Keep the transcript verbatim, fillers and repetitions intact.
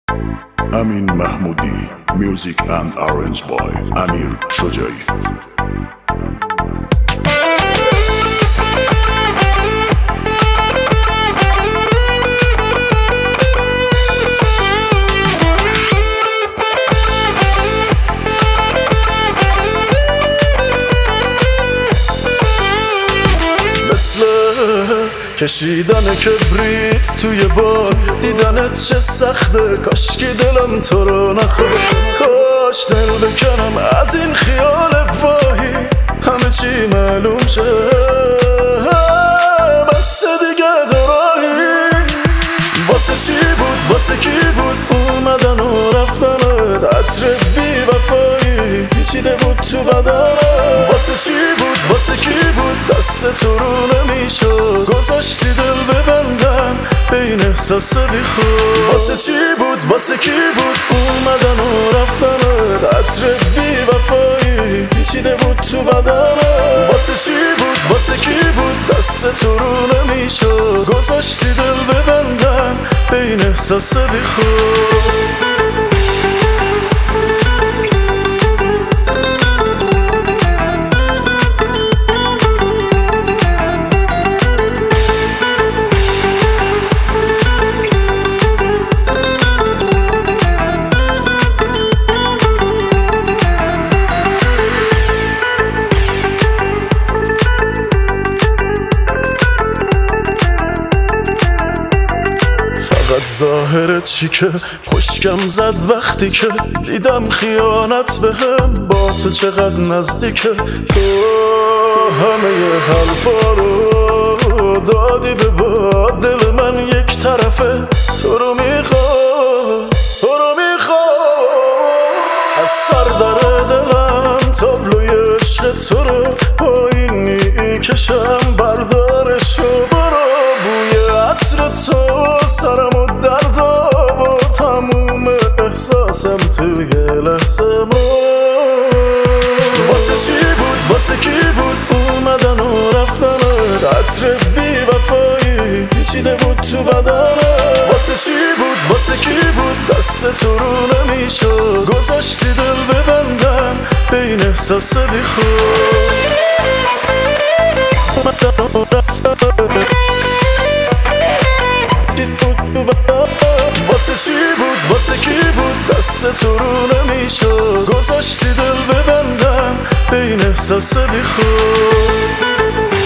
Amin Mahmoudi, music and arranged by Amir Shojai. کشیدن کبریت توی بار، دیدنت چه سخته، کاش که دلم تو رو نخواد. کاش دل بکنم از این خیال واهی، همه چی معلوم شه، بس دیگه دراهی. واسه چی بود، واسه کی بود اومدن و رفتنت، عطر بی وفایی پیچیده بود تو بدنت. واسه چی بود، واسه کی بود دست تو رو نمیشد، گذاشتی دل ببندم بین احساس بی خود. واسه چی بود، واسه کی بود اومدن و رفتنت، عطر بی وفایی پیچیده بود تو بدنت. واسه چی بود، واسه کی بود دست تو رو نمیشد، گذاشتی دل ببندم بین احساس بی خود. ظاهرت چی که خشکم زد وقتی که دیدم خیانت بهم با تو چقدر نزدیکه. تو همه حرفا رو دادی به باد، دل من یک طرفه تو رو میخواد، تو رو میخواد. از سر در دلم تابلوی عشق تو رو با این میکشم، بردارش و برو. بوی عطر تو سرمو درد و تموم احساسم توی لحظه بود. واسه چی بود، واسه کی بود اومدن و رفتنت، عطر بی وفایی پیچیده بود تو بدنت. واسه چی بود، واسه کی بود دست تو رو نمیشد، گذاشتی دل ببندم بین احساس بی خود. اومدن و رفتنت، واسه چی بود، واسه کی بود دست تو رو نمیشد، گذاشتی دل ببندم بین احساس بی خود.